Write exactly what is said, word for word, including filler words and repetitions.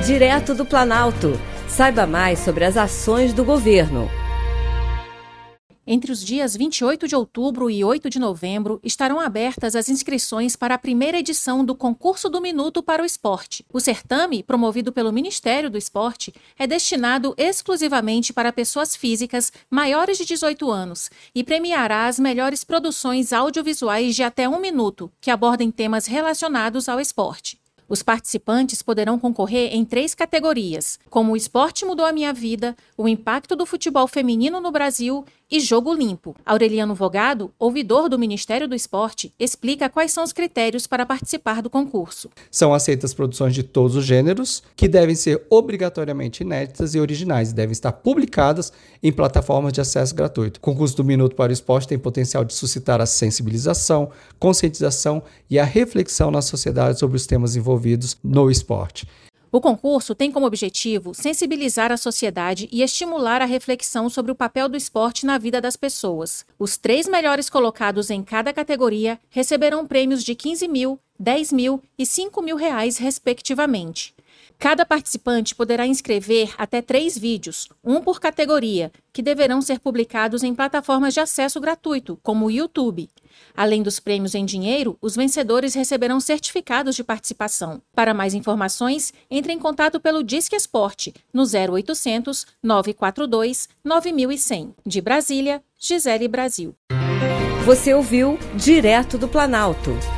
direto do Planalto. Saiba mais sobre as ações do governo. Entre os dias vinte e oito de outubro e oito de novembro, estarão abertas as inscrições para a primeira edição do Concurso do Minuto para o Esporte. O certame, promovido pelo Ministério do Esporte, é destinado exclusivamente para pessoas físicas maiores de dezoito anos e premiará as melhores produções audiovisuais de até um minuto, que abordem temas relacionados ao esporte. Os participantes poderão concorrer em três categorias, como o esporte mudou a minha vida, o impacto do futebol feminino no Brasil e jogo limpo. Aureliano Vogado, ouvidor do Ministério do Esporte, explica quais são os critérios para participar do concurso. São aceitas produções de todos os gêneros, que devem ser obrigatoriamente inéditas e originais e devem estar publicadas em plataformas de acesso gratuito. O concurso do Minuto para o Esporte tem potencial de suscitar a sensibilização, conscientização e a reflexão na sociedade sobre os temas envolvidos no esporte. O concurso tem como objetivo sensibilizar a sociedade e estimular a reflexão sobre o papel do esporte na vida das pessoas. Os três melhores colocados em cada categoria receberão prêmios de quinze mil, dez mil e cinco mil reais, respectivamente. Cada participante poderá inscrever até três vídeos, um por categoria, que deverão ser publicados em plataformas de acesso gratuito, como o YouTube. Além dos prêmios em dinheiro, os vencedores receberão certificados de participação. Para mais informações, entre em contato pelo Disque Esporte, no zero oitocentos, nove quatro dois, nove mil e cem. De Brasília, Gisele Brasil. Você ouviu Direto do Planalto.